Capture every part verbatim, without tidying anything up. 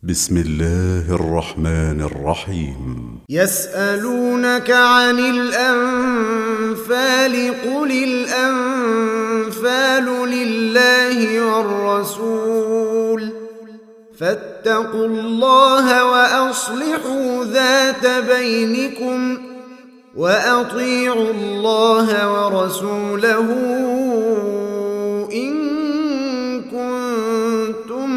بسم الله الرحمن الرحيم. يسألونك عن الأنفال قل الأنفال لله والرسول فاتقوا الله وأصلحوا ذات بينكم وأطيعوا الله ورسوله إن كنتم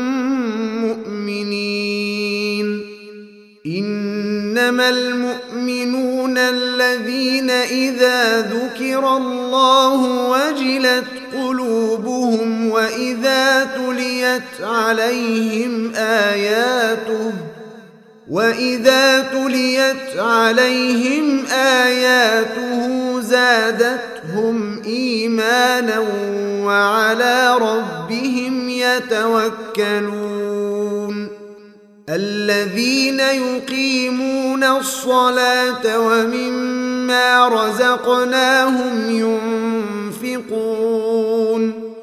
مؤمنين. إنما المؤمنون الذين إذا ذكر الله وجلت قلوبهم وإذا تليت عليهم آياته وإذا تليت عليهم آياته زادتهم إيمانا وعلى ربهم يتوكلون. الذين يقيمون الصلاة ومما رزقناهم ينفقون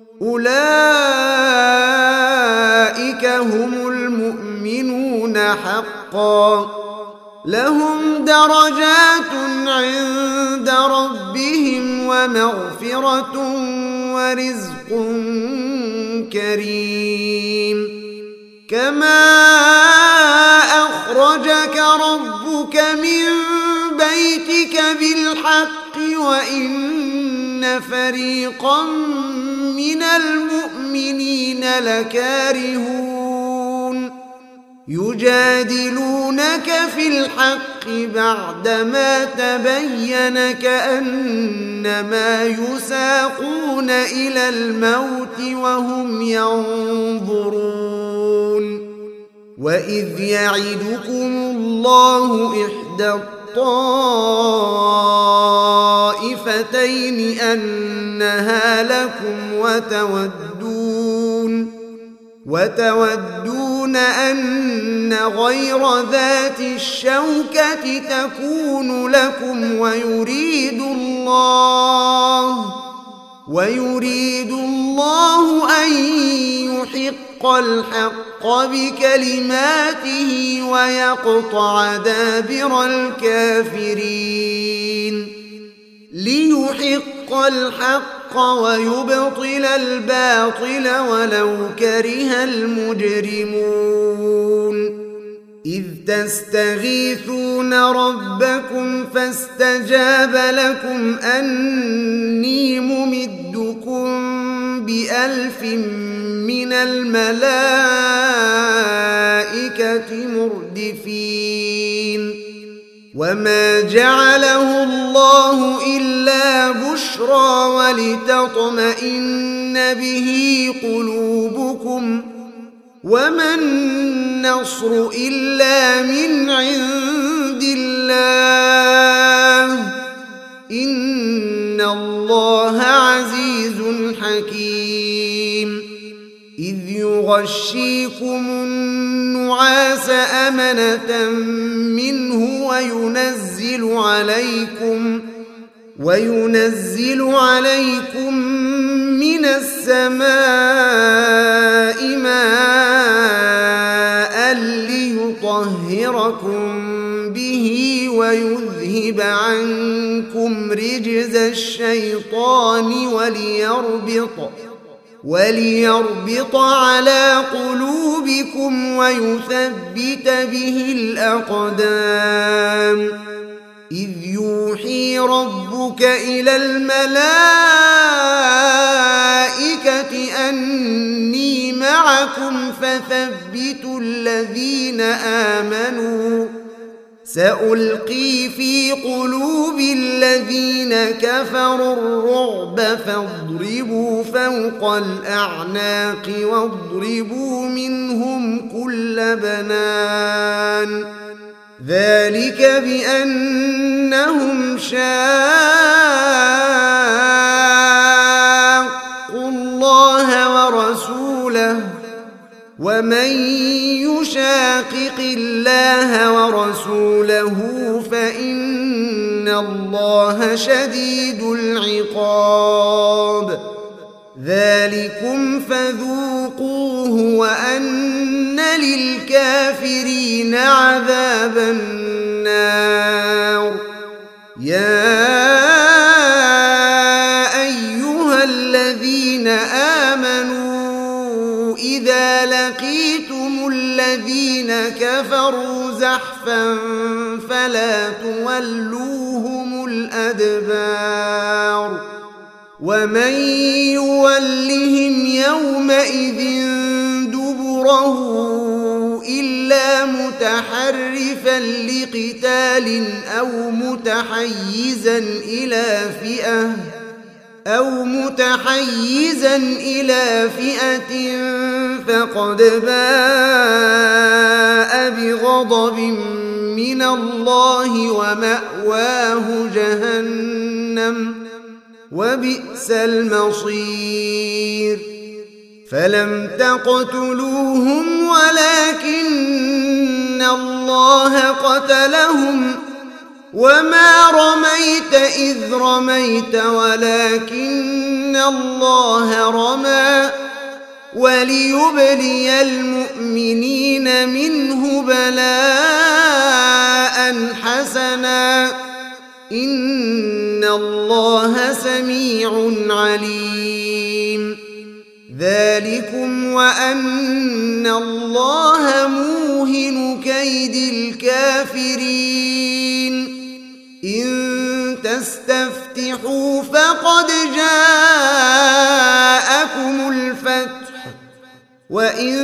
أولئك هم المؤمنون حقا لهم درجات عند ربهم ومغفرة ورزق كريم. كما أخرجك ربك من بيتك بالحق وإن فريقا من المؤمنين لكارهون يجادلونك في الحق بعدما تبين كأنما يساقون إلى الموت وهم ينظرون. وإذ يعدكم الله إحدى الطائفتين أنها لكم وتودون وتودون أن غير ذات الشوكة تكون لكم ويريد الله ويريد الله أن يحق الحق بكلماته ويقطع دابر الكافرين ليحق الحق ويبطل الباطل ولو كره المجرمون. إذ تستغيثون ربكم فاستجاب لكم أني ممدكم بألف من الملائكة مردفين. وما جعله الله إلا بشرى ولتطمئن به قلوبكم وما النصر إلا من عند الله إن الله عزيز حكيم. إذ يغشيكم النعاس أمنة منه وينزل عليكم وينزل عليكم من السماء ماء ليطهركم به ويذهب عنكم رجز الشيطان وليربط وليربط على قلوبكم ويثبت به الأقدام. إذ يوحي ربك إلى الملائكة أني معكم فثبتوا الذين آمنوا سألقي في قلوب الذين كفروا الرعب فاضربوا فوق الأعناق واضربوا منهم كل بنان. ذلك بأنهم شاقوا الله ورسوله ومن يشاقق الله ورسوله فإن الله شديد العقاب. ذلكم فذوقوا فذوقوه وأن للكافرين عذاب النار. يا أيها الذين آمنوا إذا لقيتم الذين كفروا زحفا فلا تولوهم الأدبار ومن يولهم يومئذ دبره إلا متحرفا لقتال أو متحيزا إلى فئة أو متحيزا إلى فئة فقد باء بغضب من الله ومأواه جهنم وبئس المصير. فلم تقتلوهم ولكن الله قتلهم وما رميت إذ رميت ولكن الله رمى وليبلي المؤمنين منه بلاء حسنا إن الله سميع عليم. ذلكم وأن الله موهن كيد الكافرين. إن تستفتحوا فقد جاءكم الفتح وإن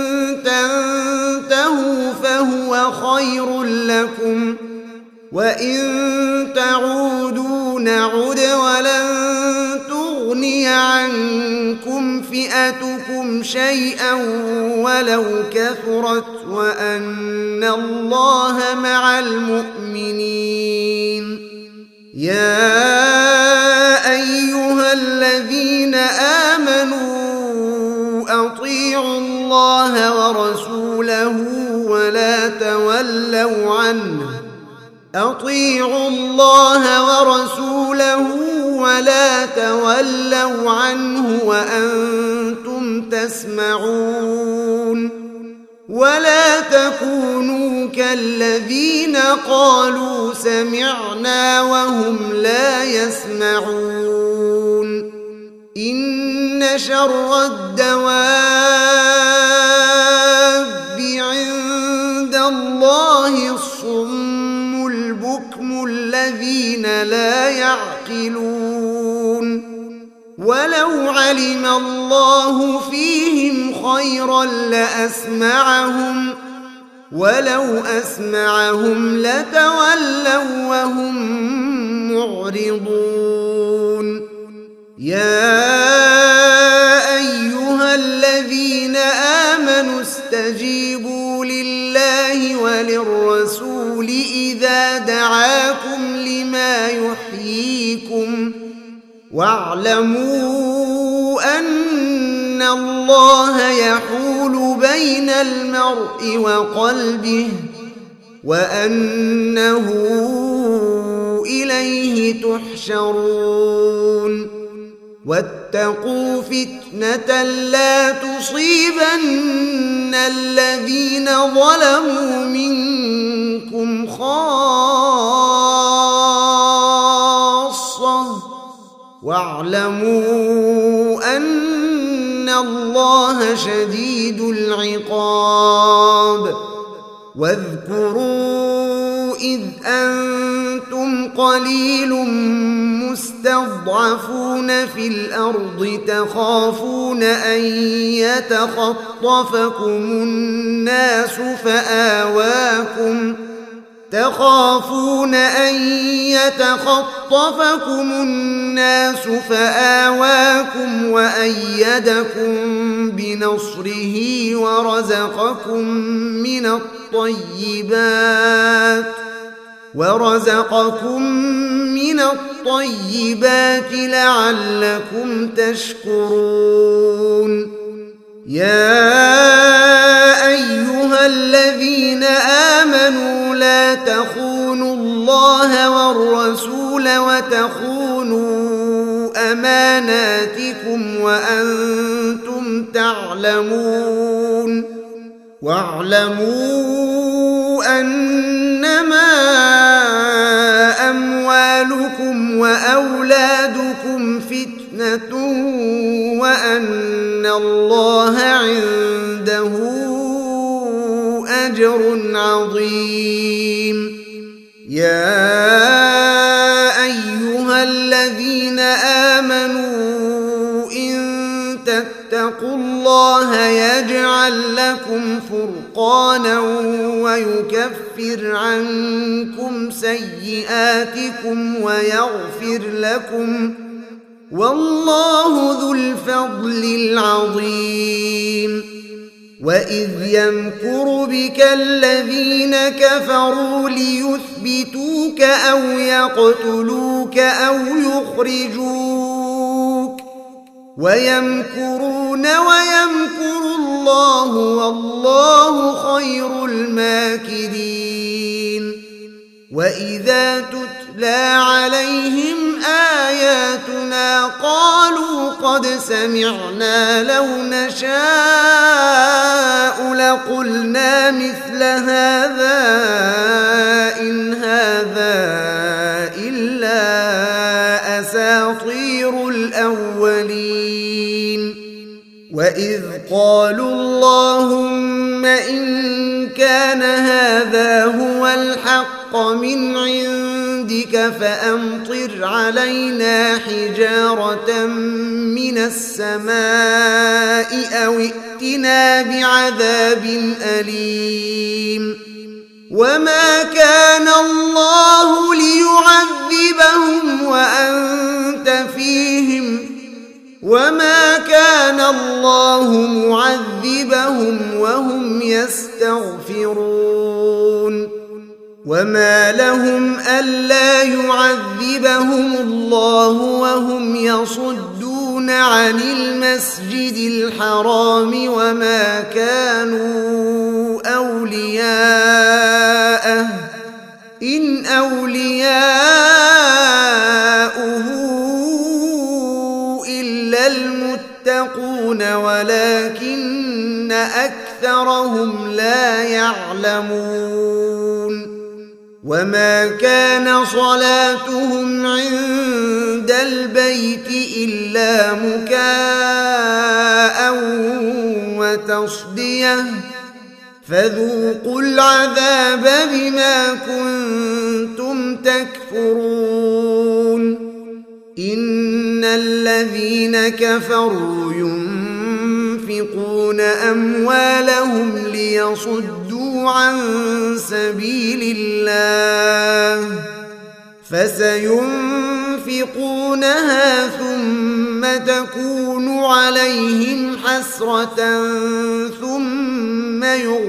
تنتهوا فهو خير لكم وإن تعودوا نعد ولن تغني عنكم فئتكم شيئا ولو كثرت وأن الله مع المؤمنين. يا أيها الذين آمنوا أطيعوا الله ورسوله ولا تولوا عنه أطيعوا الله ورسوله ولا تولوا عنه وأنتم تسمعون ولا تكونوا كالذين قالوا سمعنا وهم لا يسمعون. إن شر الدواب عند الله الصم البكم الذين لا يعقلون. ولو علم الله فيهم خيرا لأسمعهم ولو أسمعهم لتولوا وهم معرضون. يا أيها الذين آمنوا استجيبوا لله وللرسول إذا دعاكم لما يحييكم واعلموا أن الله يحول بين المرء وقلبه وأنه إليه تحشرون. واتقوا فتنة لا تصيبن الذين ظلموا منكم خاصة واعلموا أن الله شديد العقاب. واذكروا إذ أنتم قليل مستضعفون في الأرض تخافون أن يتخطفكم الناس فآواكم تخافون أن يتخطفكم الناس فآواكم وأيدكم بنصره ورزقكم من الطيبات ورزقكم من الطيبات لعلكم تشكرون. يا أيها الذين آمنوا لا تخونوا الله والرسول وتخونوا أماناتكم وأنتم تعلمون واعلموا أنما أموالكم وأولادكم فتنة وأن الله عنده أجر عظيم. يا أيها الذين آمنوا إن تتقوا الله يجعل لكم فرقانا ويكفر عنكم سيئاتكم ويغفر لكم والله ذو الفضل العظيم. وإذ يمكر بك الذين كفروا ليثبتوك أو يقتلوك أو يخرجوك ويمكرون ويمكر الله والله خير الماكرين. وإذا تتلى عليهم آياتنا قالوا قد سمعنا لو نشاء لقلنا مثل هذا إن هذا إلا أساطير الأولين. وإذ قالوا اللهم إن كان هذا هو الحق من عندك فأمطر علينا حجارة من السماء أو ائتنا بعذاب أليم. وما كان الله ليعذبهم وأنت فيهم وما كان الله معذبهم وهم يستغفرون. وما لهم ألا يعذبهم الله وهم يصدون عن المسجد الحرام وما كانوا أولياءه إن أولياؤه إلا المتقون ولكن أكثرهم لا يعلمون. وما كان صلاتهم عند البيت إلا مكاء وتصدية فذوقوا العذاب بما كنتم تكفرون. إن الذين كفروا ينفقون أموالهم ليصدوا عن سبيل الله فسينفقونها ثم تكون عليهم حسرة ثم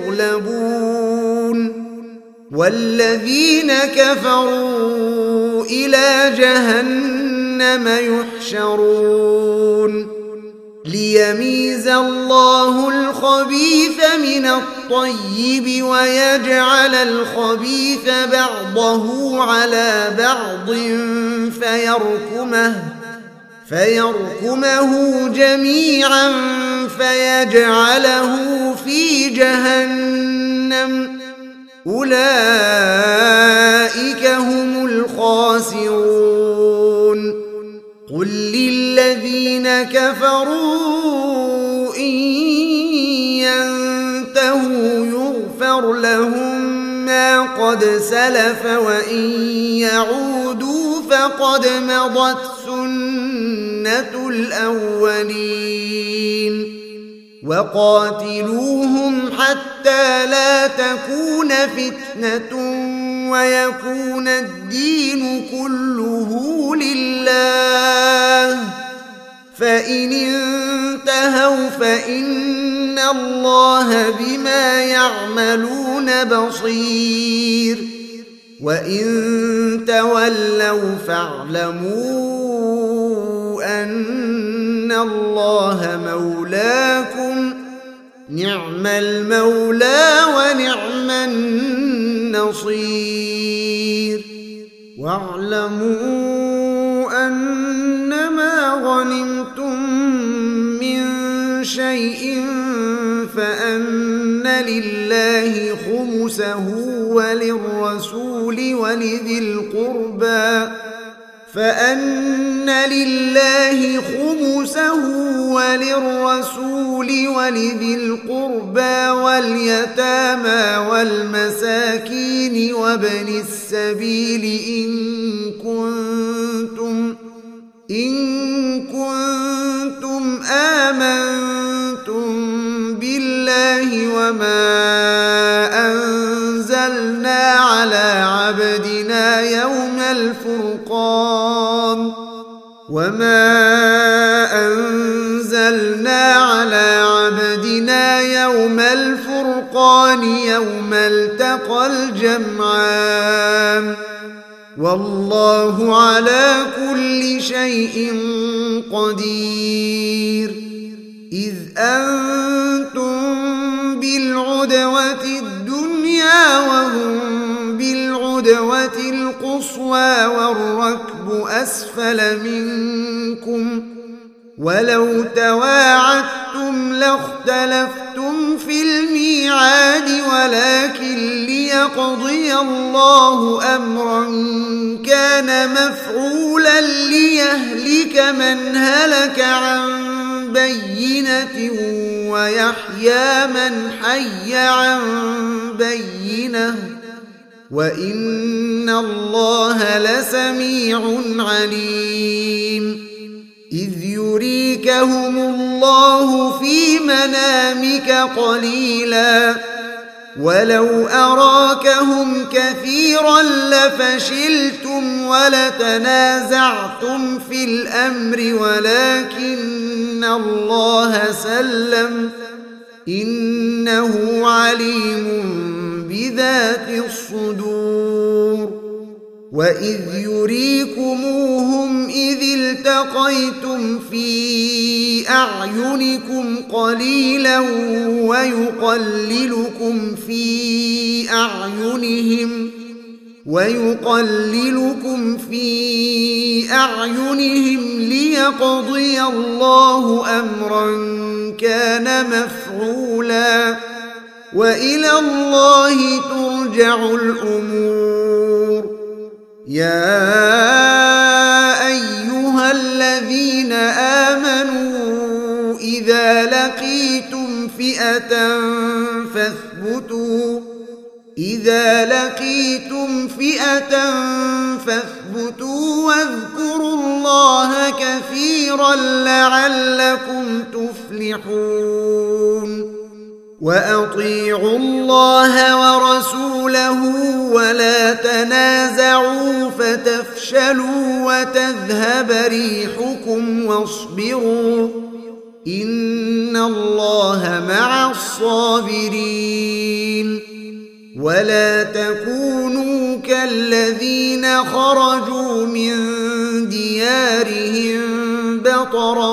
يغلبون والذين كفروا إلى جهنم يحشرون. ليميز الله الخبيث من الطيب ويجعل الخبيث بعضه على بعض فيركمه فيركمه جميعا فيجعله في جهنم أولئك هم الخاسرون. قل للذين كفروا إن ينتهوا يغفر لهم ما قد سلف وإن يعودوا فقد مضت سنة الأولين. وقاتلوهم حتى لا تكون فتنة ويكون الدين كله لله فإن انتهوا فإن الله بما يعملون بصير. وإن تولوا فاعلموا أن الله مولاكم نعم المولى ونعم النصير. واعلموا أنما شيء فأن لله خمسه وللرسول ولذي القربى فأن لله خمسه وللرسول ولذي القربى واليتامى والمساكين وابن السبيل إن كنتم إن كنتم آمنتم بالله وما أنزلنا على عبدنا يوم الفرقان وما أنزلنا على عبدنا يوم الفرقان يوم التقى الجمعان والله على كل شيء قدير إذ أنتم بالعدوة الدنيا وهم بالعدوة القصوى والركب أسفل منكم ولو تواعدتم لاختلفتم في الميعاد ولكن ليقضي الله أمرا كان مفعولا ليهلك من هلك عن بينة ويحيى من حي عن بينة وإن الله لسميع عليم إذ يريكهم الله في منامك قليلا ولو أراكهم كثيرا لفشلتم ولتنازعتم في الأمر ولكن الله سلم إنه عليم بذات الصدور وإذ يريكموهم إذ التقيتم في أعينكم قليلا ويقللكم في أعينهم ويقللكم في أعينهم ليقضي الله أمرا كان مفعولا وإلى الله ترجع الأمور يا أيها الذين آمنوا إذا لقيتم فئة فاثبتوا إذا لقيتم فئة فاثبتوا واذكروا الله كثيرا لعلكم تفلحون وأطيعوا الله ورسوله ولا تنازعوا فتفشلوا وتذهب ريحكم واصبروا إن الله مع الصابرين ولا تكونوا كالذين خرجوا من ديارهم بطرا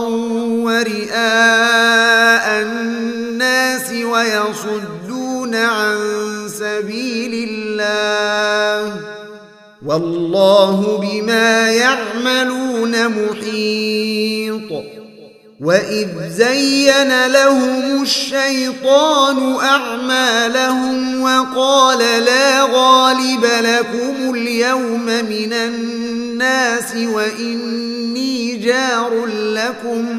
ورئاء الناس ويصدون عن سبيل الله والله بما يعملون محيط وإذ زين لهم الشيطان أعمالهم وقال لا غالب لكم اليوم من الناس وإني جار لكم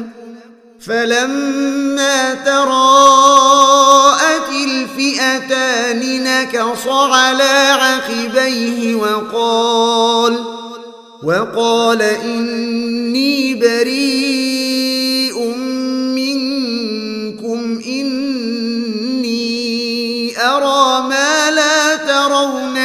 فلما تراءت الفئتان نكص على عقبيه وقال وقال إني بريء منكم إني أرى ما لا ترون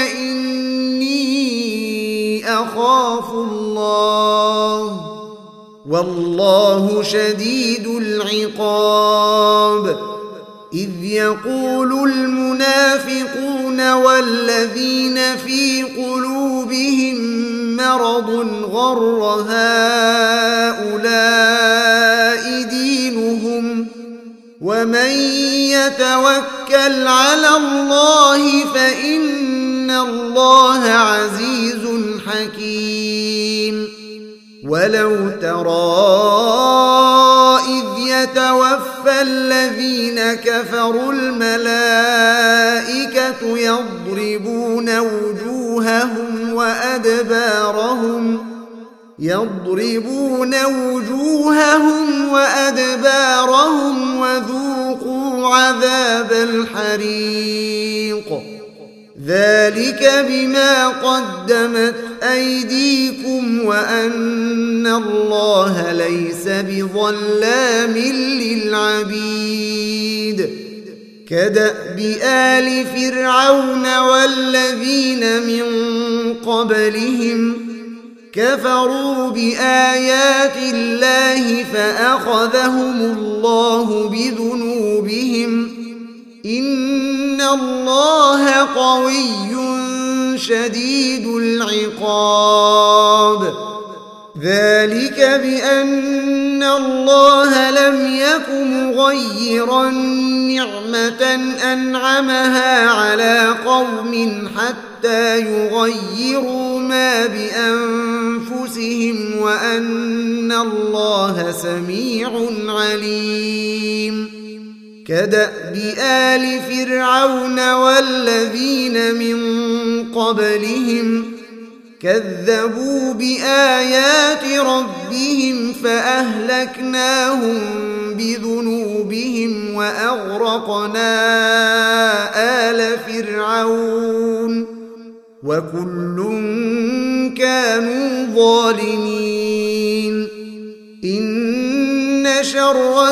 إني أخاف الله والله شديد العقاب إذ يقول المنافقون والذين في قلوبهم مرض غر هؤلاء دينهم ومن يتوكل على الله فإن الله عزيز حكيم ولو ترى إذ يتوفى كفروا الملائكة يضربون وجوههم وأدبارهم يضربون وجوههم وأدبارهم وذوقوا عذاب الحريق ذلك بما قدمت أيديكم وأن الله ليس بظلام للعبيد كدأب آل فرعون والذين من قبلهم كفروا بآيات الله فأخذهم الله بذنوبهم إن الله قوي شديد العقاب ذلك بأن الله لم يك مغيرا نعمة أنعمها على قوم حتى يغيروا ما بأنفسهم وأن الله سميع عليم كدأب آل فرعون والذين من قبلهم كذبوا بآيات ربهم فأهلكناهم بذنوبهم وأغرقنا آل فرعون وكل كانوا ظالمين إن شر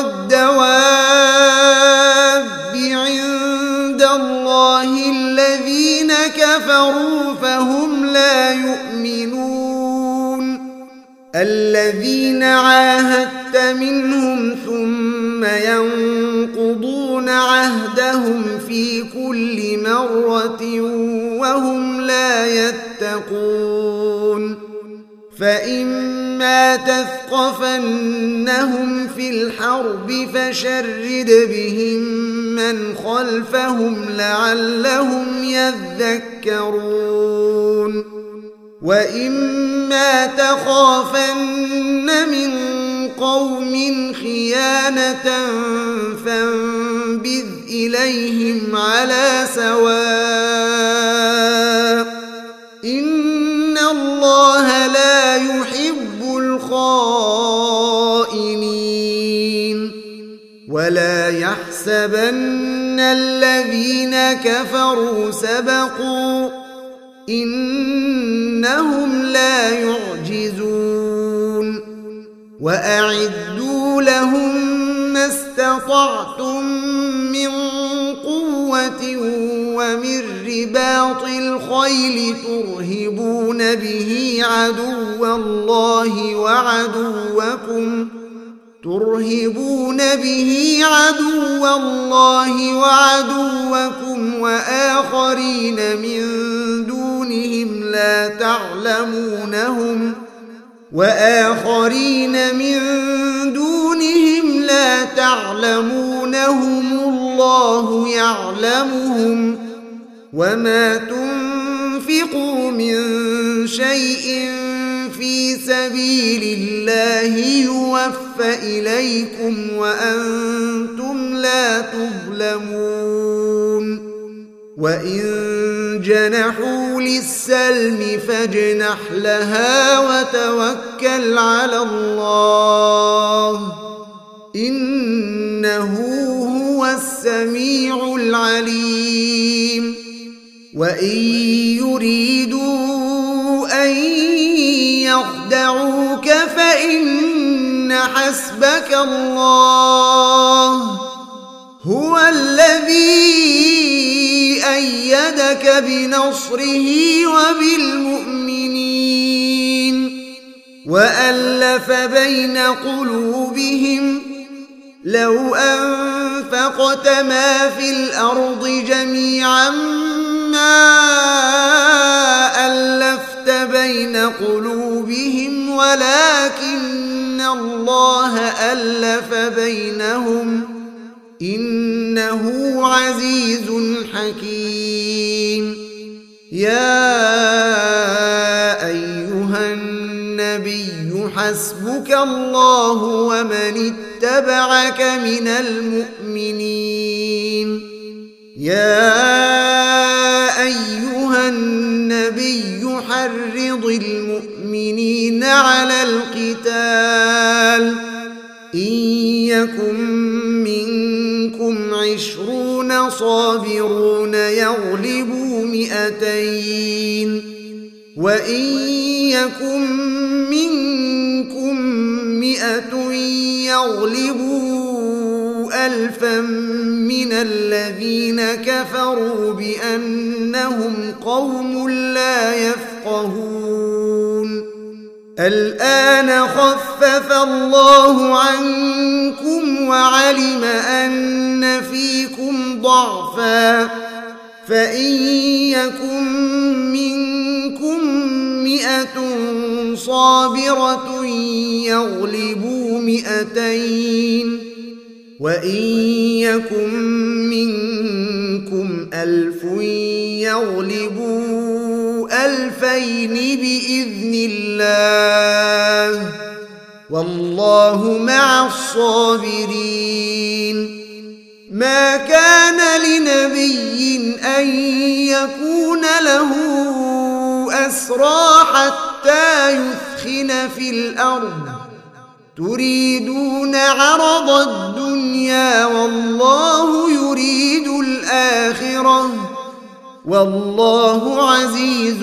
الدواب عند الله الذين كفروا فهم لا يؤمنون الذين عاهدت منهم ثم ينقضون عهدهم في كل مرة وهم لا يتقون فإما تثقفنهم في الحرب فشرد بهم من خلفهم لعلهم يذكرون وإما تخافن من قوم خيانة فانبذ إليهم على سواء إن الله لا يحب الخائنين ولا يحسبن الذين كفروا سبقوا إنهم لا يعجزون وأعدوا لهم ما استطعتم من قوة ومن رباط الخيل ترهبون به عدو الله وعدوكم ترهبون به عدو الله وعدوكم وآخرين من دونهم لا تعلمونهم وآخرين من دونهم لا تعلمونهم الله يعلمهم وما تنفقوا من شيء في سبيل الله يوفى إليكم وأنتم لا تظلمون وإن جنحوا للسلم فاجنح لها وتوكل على الله إنه هو السميع العليم وإن يريدوا أن يخدعوك فإن حسبك الله هو الذي أيدك بنصره وبالمؤمنين وألف بين قلوبهم لو أنفقت ما في الأرض جميعا ما ألفت بين قلوبهم ولكن الله ألف بينهم إنه عزيز حكيم يا أيها النبي حسبك الله ومن اتبعك اتبعك من المؤمنين. يا أيها النبي حرض المؤمنين على القتال إن يكن منكم عشرون صابرون يغلبوا مئتين وإن يكن منكم مئة يغلبوا ألفا من الذين كفروا بأنهم قوم لا يفقهون. الآن خفف الله عنكم وعلم أن فيكم ضعفا فإن يكن منكم مئة صابرة يغلبوا مئتين وإن يكن منكم ألف يغلبوا ألفين بإذن الله والله مع الصابرين. ما كان لنبي أن يكون له أسرى حتى يثخن في الأرض تريدون عرض الدنيا والله يريد الآخرة والله عزيز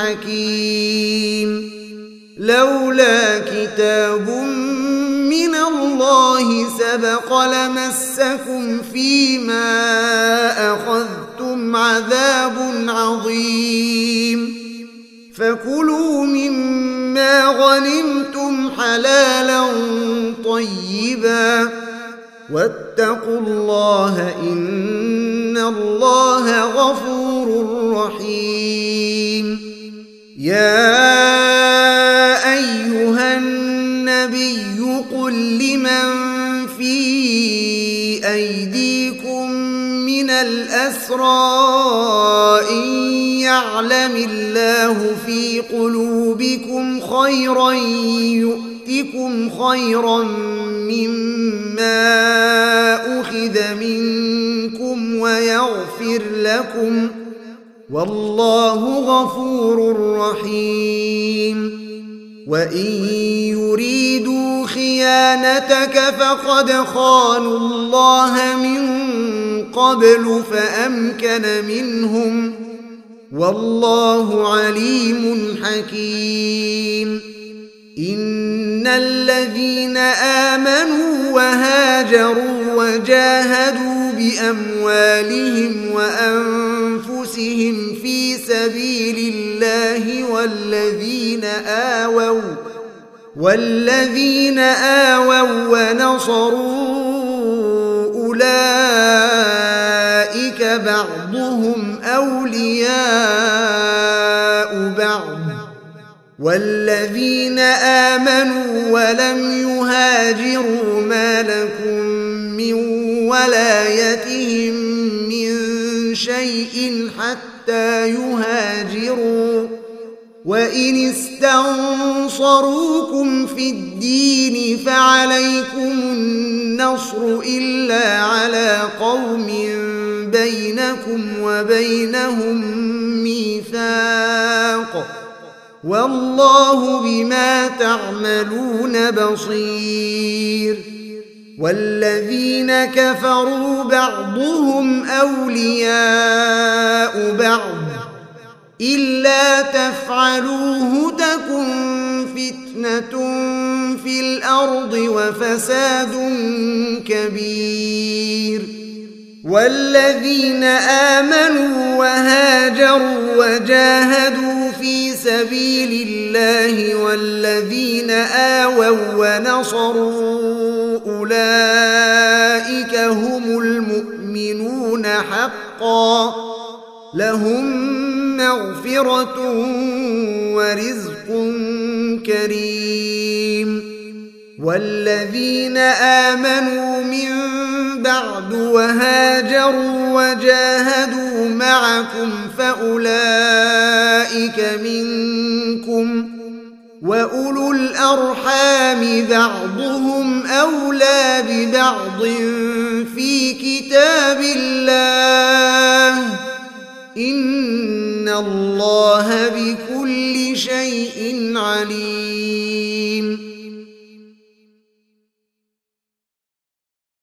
حكيم. لولا كتاب من الله سبق لمسكم فيما أخذتم عذاب عظيم فكلوا مما غنمتم حلالا طيبا واتقوا الله إن الله غفور رحيم. يا أيها النبي قل لمن في أيديكم من الأسرى إن يعلم الله في قلوبكم خيرا يؤتكم خيرا مما أخذ منكم ويغفر لكم والله غفور رحيم. وإن يريدوا خيانتك فقد خانوا الله من قبل فأمكن منهم والله عليم حكيم. إن الذين آمنوا وهاجروا وجاهدوا بأموالهم وأنفسهم في سبيل الله والذين آووا والذين آووا ونصروا أولئك بعضهم أولياء بعض والذين آمنوا ولم يهاجروا ما لكم من ولايتهم من شيء حتى يهاجروا وإن استنصروكم في الدين فعليكم النصر إلا على قوم بينكم وبينهم ميثاق والله بما تعملون بصير. والذين كفروا بعضهم أولياء بعض إلا تفعلوه تكن فتنة في الأرض وفساد كبير. والذين آمنوا وهاجروا وجاهدوا في سبيل الله والذين آووا ونصروا أولئك هم المؤمنون حقا لهم مغفرة ورزق كريم. والذين آمنوا من بعد وهاجروا وجاهدوا معكم فأولئك منكم وأولو الأرحام بعضهم أولى ببعض في كتاب الله إن الله بكل شيء عليم